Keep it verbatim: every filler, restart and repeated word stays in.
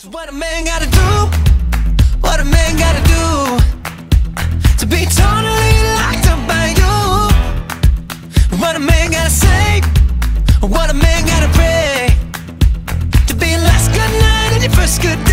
So what a man gotta do, what a man gotta do to be totally locked up by you. What a man gotta say, what a man gotta pray to be your last good night and your first good day.